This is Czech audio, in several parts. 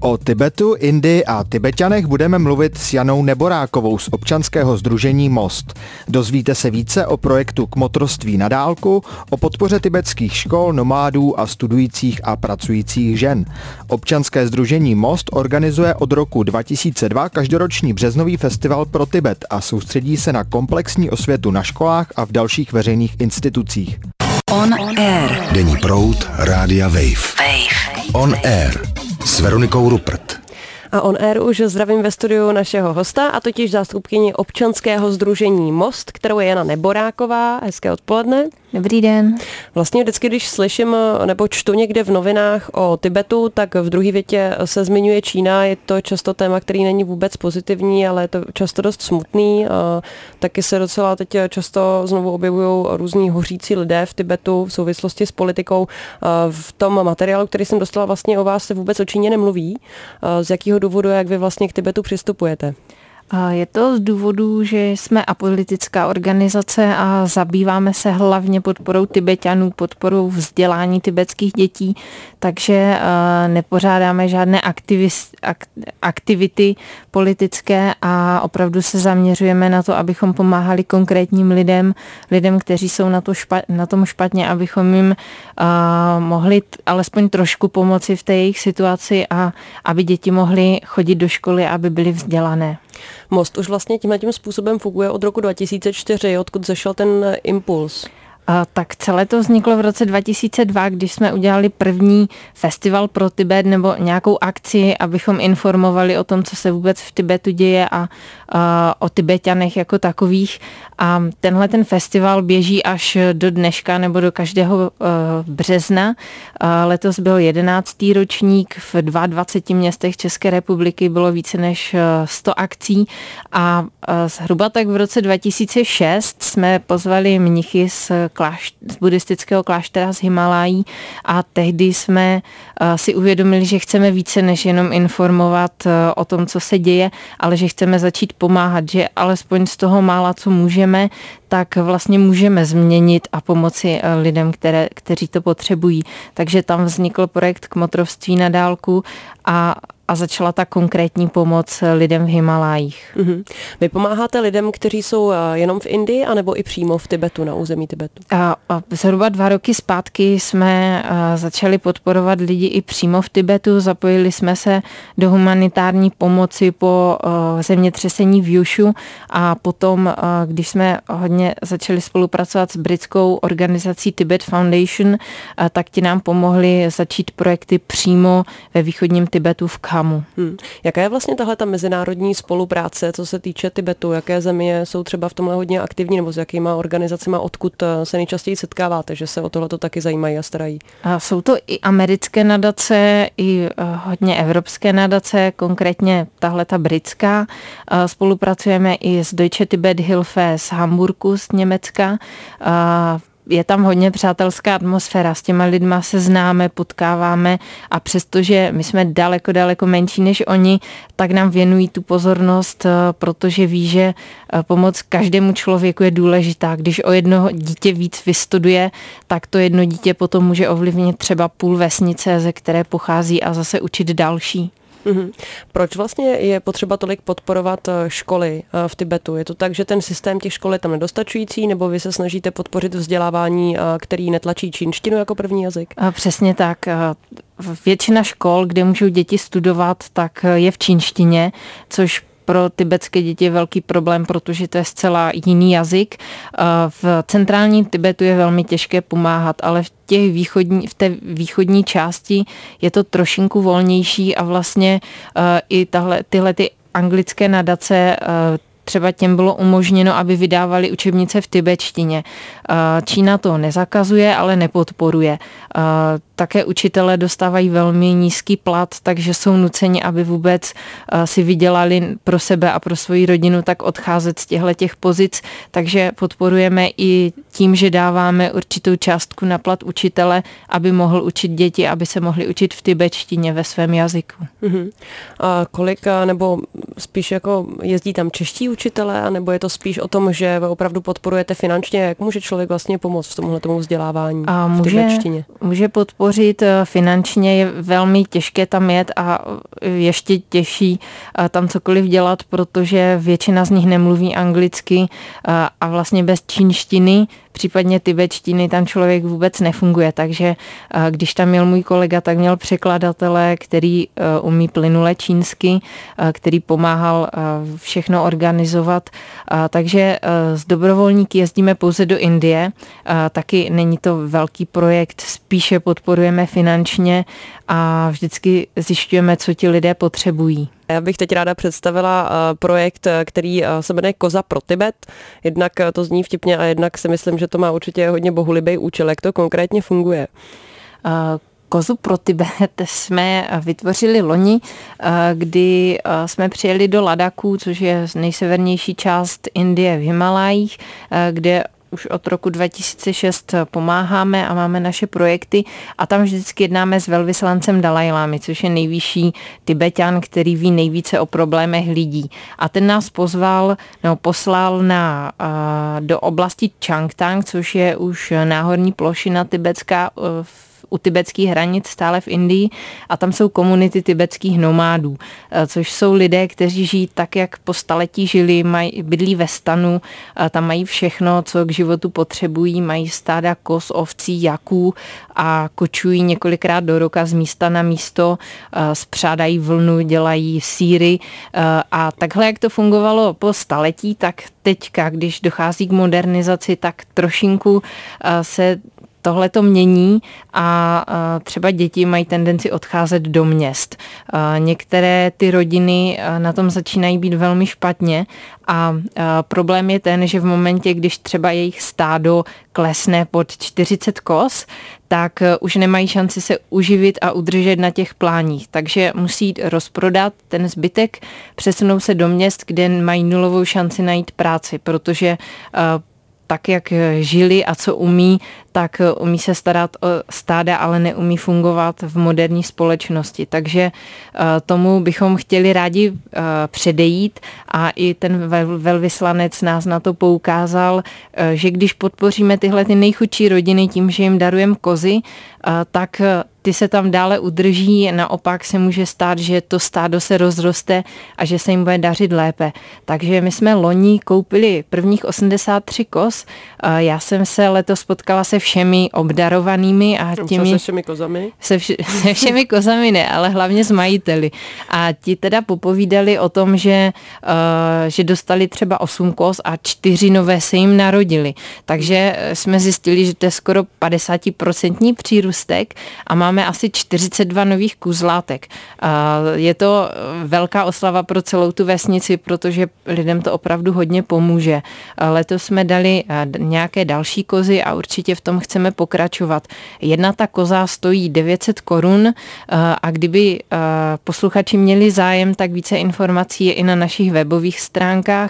O Tibetu, Indii a Tibeťanech budeme mluvit s Janou Neborákovou z občanského sdružení Most. Dozvíte se více o projektu Kmotroství na dálku, o podpoře tibetských škol, nomádů a studujících a pracujících žen. Občanské sdružení Most organizuje od roku 2002 každoroční březnový festival pro Tibet a soustředí se na komplexní osvětu na školách a v dalších veřejných institucích. On Air. Denní proud Rádia Wave. On Air s Veronikou Rupert. A On Air už zdravím ve studiu našeho hosta, a totiž zástupkyni občanského sdružení Most, kterou je Jana Neboráková. Hezké odpoledne. Dobrý den. Vlastně vždycky, když slyším nebo čtu někde v novinách o Tibetu, tak v druhé větě se zmiňuje Čína. Je to často téma, který není vůbec pozitivní, ale je to často dost smutný. Taky se docela teď často znovu objevují různí hořící lidé v Tibetu v souvislosti s politikou. V tom materiálu, který jsem dostala vlastně o vás, se vůbec o Číně nemluví. Z jakého důvodu, jak vy vlastně k Tibetu přistupujete? Je to z důvodu, že jsme apolitická organizace a zabýváme se hlavně podporou Tibeťanů, podporou vzdělání tibetských dětí, takže nepořádáme žádné aktivity politické a opravdu se zaměřujeme na to, abychom pomáhali konkrétním lidem, kteří jsou na tom špatně, abychom jim mohli alespoň trošku pomoci v té jejich situaci a aby děti mohly chodit do školy, aby byly vzdělané. Most už vlastně tímhle způsobem funguje od roku 2004, odkud zašel ten impuls. Tak celé to vzniklo v roce 2002, když jsme udělali první festival pro Tibet nebo nějakou akci, abychom informovali o tom, co se vůbec v Tibetu děje a o Tibeťanech jako takových. A tenhle ten festival běží až do dneška nebo do každého března. Letos byl 11. ročník, v 22 městech České republiky bylo více než 100 akcí a zhruba tak v roce 2006 jsme pozvali mnichy z buddhistického kláštera z Himalájí a tehdy jsme si uvědomili, že chceme více než jenom informovat o tom, co se děje, ale že chceme začít pomáhat, že alespoň z toho mála, co můžeme, tak vlastně můžeme změnit a pomoci lidem, kteří to potřebují. Takže tam vznikl projekt Kmotrovství na dálku a začala ta konkrétní pomoc lidem v Himalájích. Mm-hmm. Vy pomáháte lidem, kteří jsou jenom v Indii, anebo i přímo v Tibetu, na území Tibetu? Zhruba 2 roky zpátky jsme začali podporovat lidi i přímo v Tibetu. Zapojili jsme se do humanitární pomoci po zemětřesení v Jušu a potom, když jsme hodně začali spolupracovat s britskou organizací Tibet Foundation, tak ti nám pomohli začít projekty přímo ve východním Tibetu v Khamu. Jaká je vlastně tahle ta mezinárodní spolupráce, co se týče Tibetu? Jaké země jsou třeba v tomhle hodně aktivní, nebo s jakýma organizacemi, odkud se nejčastěji setkáváte, že se o tohleto taky zajímají a starají? Jsou to i americké nadace, i hodně evropské nadace, konkrétně tahle ta britská. Spolupracujeme i s Deutsche Tibet Hilfe z Hamburku, z Německa. Je tam hodně přátelská atmosféra, s těma lidma se známe, potkáváme a přestože my jsme daleko menší než oni, tak nám věnují tu pozornost, protože ví, že pomoc každému člověku je důležitá. Když o jednoho dítě víc vystuduje, tak to jedno dítě potom může ovlivnit třeba půl vesnice, ze které pochází a zase učit další. Mm-hmm. Proč vlastně je potřeba tolik podporovat školy v Tibetu? Je to tak, že ten systém těch škol je tam nedostačující, nebo vy se snažíte podpořit vzdělávání, který netlačí čínštinu jako první jazyk? Přesně tak. Většina škol, kde můžou děti studovat, tak je v čínštině, což pro tibetské děti je velký problém, protože to je zcela jiný jazyk. V centrálním Tibetu je velmi těžké pomáhat, ale v té východní části je to trošinku volnější a vlastně i tyhle ty anglické nadace třeba těm bylo umožněno, aby vydávali učebnice v tibetštině. Čína to nezakazuje, ale nepodporuje. Také učitelé dostávají velmi nízký plat, takže jsou nuceni, aby vůbec si vydělali pro sebe a pro svoji rodinu, tak odcházet z těch pozic. Takže podporujeme i tím, že dáváme určitou částku na plat učitele, aby mohl učit děti, aby se mohli učit v tibetštině ve svém jazyku. Mm-hmm. A kolik, nebo spíš jako jezdí tam čeští učitelé, nebo je to spíš o tom, že opravdu podporujete finančně? Jak může člověk vlastně pomoct v tomhle tomu vzdělávání v tibetštině? Může podporovat podpořit finančně, je velmi těžké tam jet a ještě těžší tam cokoliv dělat, protože většina z nich nemluví anglicky a vlastně bez čínštiny, případně tibetštiny, tam člověk vůbec nefunguje. Takže když tam měl můj kolega, tak měl překladatele, který umí plynule čínsky, který pomáhal všechno organizovat. Takže s dobrovolníky jezdíme pouze do Indie. Taky není to velký projekt, spíše podporujeme finančně a vždycky zjišťujeme, co ti lidé potřebují. Já bych teď ráda představila projekt, který se jmenuje Koza pro Tibet. Jednak to zní vtipně a jednak si myslím, že to má určitě hodně bohulibý účel. Jak to konkrétně funguje? Kozu pro Tibet jsme vytvořili loni, kdy jsme přijeli do Ladaku, což je nejsevernější část Indie v Himalajích, kde už od roku 2006 pomáháme a máme naše projekty a tam vždycky jednáme s velvyslancem Dalajlámy, což je nejvyšší Tibeťan, který ví nejvíce o problémech lidí. A ten nás poslal do oblasti Changtang, což je už náhorní plošina tibetská u tibetských hranic stále v Indii a tam jsou komunity tibetských nomádů, což jsou lidé, kteří žijí tak, jak po staletí žili, bydlí ve stanu, tam mají všechno, co k životu potřebují, mají stáda koz, ovcí, jaků a kočují několikrát do roka z místa na místo, spřádají vlnu, dělají sýry a takhle, jak to fungovalo po staletí, tak teďka, když dochází k modernizaci, tak trošinku se tohle to mění a třeba děti mají tendenci odcházet do měst. Některé ty rodiny na tom začínají být velmi špatně a problém je ten, že v momentě, když třeba jejich stádo klesne pod 40 koz, tak už nemají šanci se uživit a udržet na těch pláních. Takže musí rozprodat ten zbytek, přesunou se do měst, kde mají nulovou šanci najít práci, protože tak, jak žili a co umí, tak umí se starat o stáda, ale neumí fungovat v moderní společnosti. Takže tomu bychom chtěli rádi předejít a i ten velvyslanec nás na to poukázal, že když podpoříme tyhle ty nejchudší rodiny tím, že jim darujeme kozy, tak ty se tam dále udrží, naopak se může stát, že to stádo se rozroste a že se jim bude dařit lépe. Takže my jsme loni koupili prvních 83 koz. Já jsem se letos potkala se všemi obdarovanými a těmi... Se všemi kozami? Se všemi kozami ne, ale hlavně s majiteli. A ti teda popovídali o tom, že dostali třeba 8 koz a 4 nové se jim narodili. Takže jsme zjistili, že to je skoro 50% přírůstek a máme asi 42 nových kuzlátek. Je to velká oslava pro celou tu vesnici, protože lidem to opravdu hodně pomůže. Letos jsme dali nějaké další kozy a určitě v tom chceme pokračovat. Jedna ta koza stojí 900 korun a kdyby posluchači měli zájem, tak více informací je i na našich webových stránkách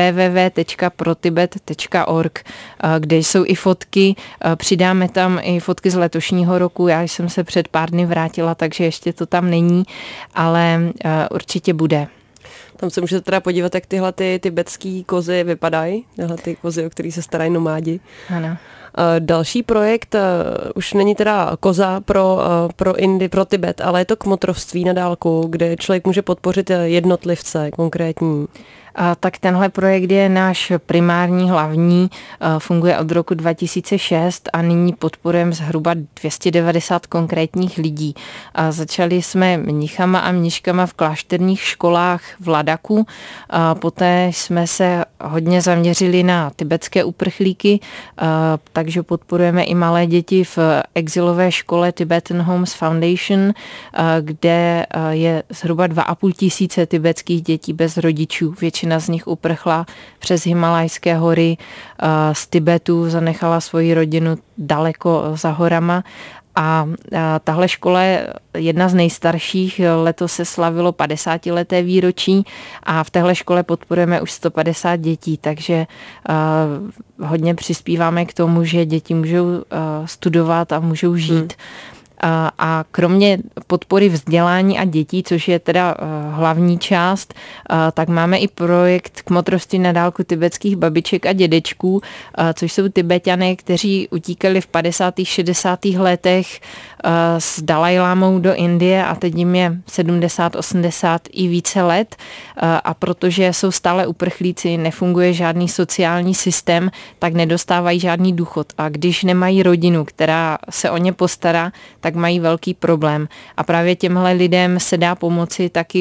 www.protibet.org, kde jsou i fotky. Přidáme tam i fotky z letošního roku. Já jsem se před pár dny vrátila, takže ještě to tam není, ale určitě bude. Tam se můžete teda podívat, jak tyhle ty tibetský kozy vypadají, tyhle ty kozy, o který se starají nomádi. Ano. Další projekt už není teda koza pro Tibet, ale je to kmotrovství na dálku, kde člověk může podpořit jednotlivce konkrétní. Tak tenhle projekt je náš primární, hlavní, funguje od roku 2006 a nyní podporujeme zhruba 290 konkrétních lidí. Začali jsme mnichama a mniškama v klášterních školách v Ladaku, poté jsme se hodně zaměřili na tibetské uprchlíky, takže podporujeme i malé děti v exilové škole Tibetan Homes Foundation, kde je zhruba 2,5 tisíce tibetských dětí bez rodičů. Většina z nich uprchla přes Himalajské hory z Tibetu, zanechala svoji rodinu daleko za horama. A tahle škola je jedna z nejstarších, letos se slavilo 50leté výročí a v téhle škole podporujeme už 150 dětí, takže hodně přispíváme k tomu, že děti můžou studovat a můžou žít. A kromě podpory vzdělání a dětí, což je teda hlavní část, tak máme i projekt kmotrovství na dálku tibetských babiček a dědečků, což jsou Tibeťané, kteří utíkali v 50. 60. letech s Dalajlámou do Indie a teď jim je 70, 80 i více let a protože jsou stále uprchlíci, nefunguje žádný sociální systém, tak nedostávají žádný důchod a když nemají rodinu, která se o ně postará, tak mají velký problém. A právě těmhle lidem se dá pomoci taky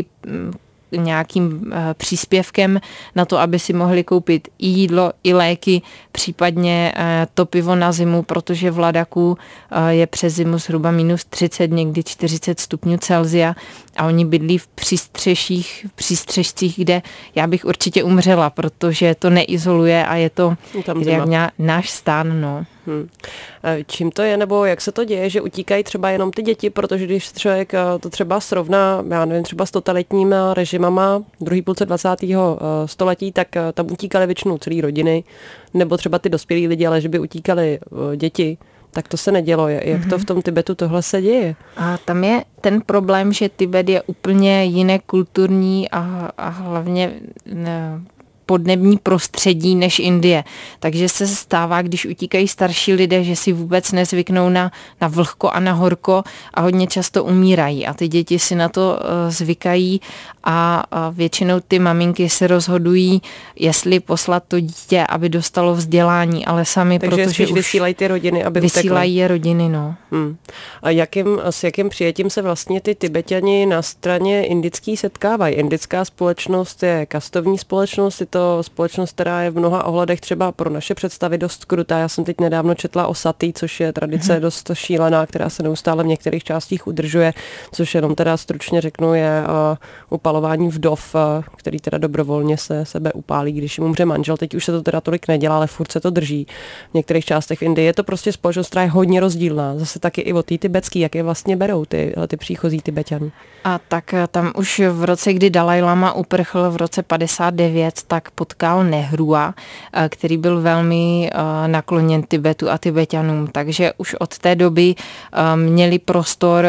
nějakým příspěvkem na to, aby si mohli koupit i jídlo, i léky, případně to pivo na zimu, protože v Ladaku je přes zimu zhruba -30, někdy 40 stupňů Celsia a oni bydlí v přístřešcích, kde já bych určitě umřela, protože to neizoluje a je to jak náš stán, no. Čím to je, nebo jak se to děje, že utíkají třeba jenom ty děti, protože když člověk to třeba srovná, já nevím, třeba s totalitníma režimama druhé půlce 20. století, tak tam utíkaly většinou celé rodiny, nebo třeba ty dospělí lidi, ale že by utíkali děti, tak to se nedělo. Jak to v tom Tibetu tohle se děje? A tam je ten problém, že Tibet je úplně jiné kulturní a hlavně podnební prostředí než Indie. Takže se stává, když utíkají starší lidé, že si vůbec nezvyknou na vlhko a na horko a hodně často umírají. A ty děti si na to zvykají a většinou ty maminky se rozhodují, jestli poslat to dítě, aby dostalo vzdělání, ale sami, takže protože už vysílají ty rodiny, aby vysílají je rodiny, no. A s jakým přijetím se vlastně ty Tibetani na straně indický setkávají? Indická společnost je kastovní společnost, je to společnost, která je v mnoha ohledech třeba pro naše představy dost krutá. Já jsem teď nedávno četla o sati, což je tradice dost šílená, která se neustále v některých částích udržuje, což jenom teda stručně řeknu je upalování vdov, který teda dobrovolně se sebe upálí, když jim umře manžel. Teď už se to teda tolik nedělá, ale furt se to drží. V některých částech Indie je to prostě společnost, která je hodně rozdílná. Zase taky i od té tibetský, jak je vlastně berou ty příchozí Tibetani. A tak tam už v roce, kdy Dalajlama uprchl v roce 59, tak potkal Nehrua, který byl velmi nakloněn Tibetu a Tibetanům. Takže už od té doby měli prostor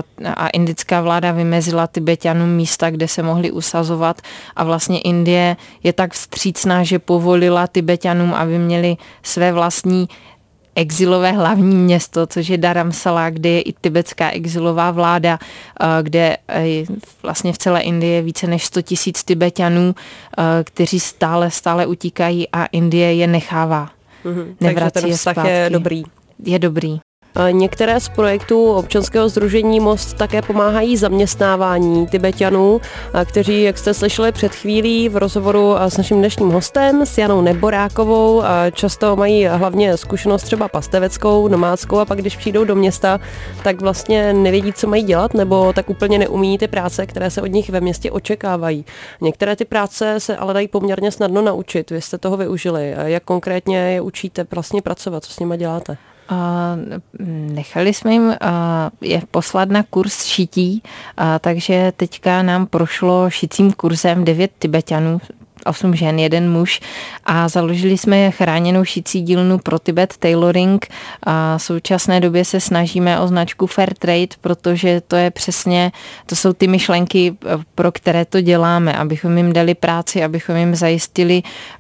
a indická vláda vymezila Tibetanům místa, kde se mohli usazovat a vlastně Indie je tak vstřícná, že povolila Tibetanům, aby měli své vlastní exilové hlavní město, což je Dharamsala, kde je i tibetská exilová vláda, kde vlastně v celé Indii je více než 100 000 Tibetanů, kteří stále utíkají a Indie je nechává. Takže ten vztah je dobrý. Je dobrý. Některé z projektů občanského sdružení Most také pomáhají zaměstnávání Tibetanů, kteří, jak jste slyšeli před chvílí v rozhovoru s naším dnešním hostem, s Janou Neborákovou, často mají hlavně zkušenost třeba pasteveckou, nomádskou a pak když přijdou do města, tak vlastně nevědí, co mají dělat, nebo tak úplně neumí ty práce, které se od nich ve městě očekávají. Některé ty práce se ale dají poměrně snadno naučit. Vy jste toho využili. Jak konkrétně je učíte vlastně pracovat? Co s nimi děláte? Nechali jsme jim je poslat na kurz šití, takže teďka nám prošlo šicím kurzem 9 Tibetanů, 8 žen, 1 muž a založili jsme chráněnou šicí dílnu pro Tibet Tailoring a v současné době se snažíme o značku Fair Trade, protože to je přesně, to jsou ty myšlenky, pro které to děláme, abychom jim dali práci, abychom jim zajistili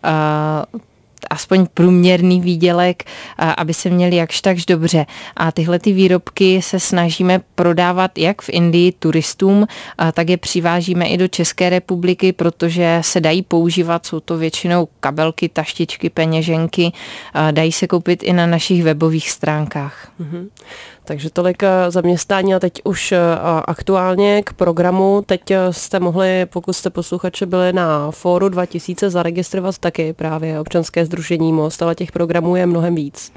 aspoň průměrný výdělek, aby se měli jakž takž dobře. A tyhle ty výrobky se snažíme prodávat jak v Indii turistům, tak je přivážíme i do České republiky, protože se dají používat, jsou to většinou kabelky, taštičky, peněženky, dají se koupit i na našich webových stránkách. Takže tolik zaměstnání a teď už aktuálně k programu. Teď jste mohli, pokud jste posluchači byli na Fóru 2000, zaregistrovat taky právě občanské sdružení Most, ale těch programů je mnohem víc.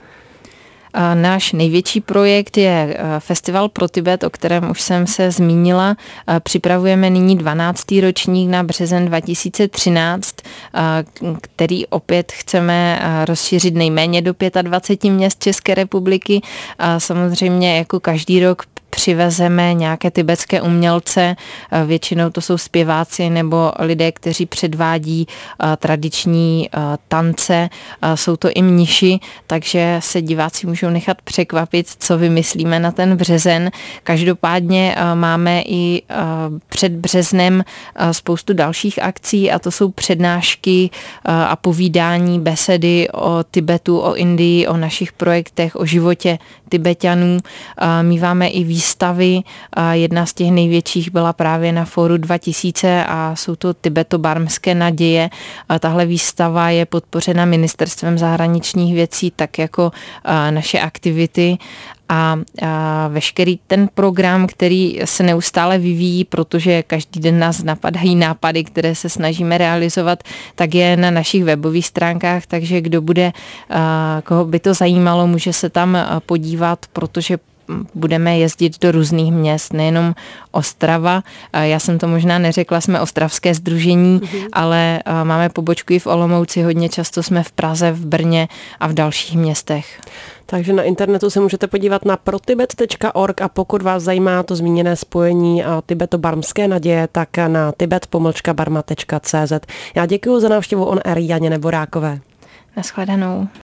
Náš největší projekt je Festival pro Tibet, o kterém už jsem se zmínila. Připravujeme nyní 12. ročník na březen 2013, který opět chceme rozšířit nejméně do 25 měst České republiky. Samozřejmě jako každý rok přivezeme nějaké tibetské umělce, většinou to jsou zpěváci nebo lidé, kteří předvádí tradiční tance, jsou to i mniši, takže se diváci můžou nechat překvapit, co vymyslíme na ten březen. Každopádně máme i před březnem spoustu dalších akcí a to jsou přednášky a povídání, besedy o Tibetu, o Indii, o našich projektech, o životě Tibeťanů. Míváme i výstavy. Jedna z těch největších byla právě na Fóru 2000 a jsou to tibetobarmské naděje. Tahle výstava je podpořena Ministerstvem zahraničních věcí, tak jako naše aktivity. A veškerý ten program, který se neustále vyvíjí, protože každý den nás napadají nápady, které se snažíme realizovat, tak je na našich webových stránkách, takže kdo bude, koho by to zajímalo, může se tam podívat, protože budeme jezdit do různých měst, nejenom Ostrava. Já jsem to možná neřekla, jsme ostravské sdružení, ale máme pobočku i v Olomouci, hodně často jsme v Praze, v Brně a v dalších městech. Takže na internetu se můžete podívat na protibet.org a pokud vás zajímá to zmíněné spojení tibetobarmské naděje, tak na tibet-barma.cz. Já děkuji za návštěvu On Air Janě Neborákové. Naschledanou.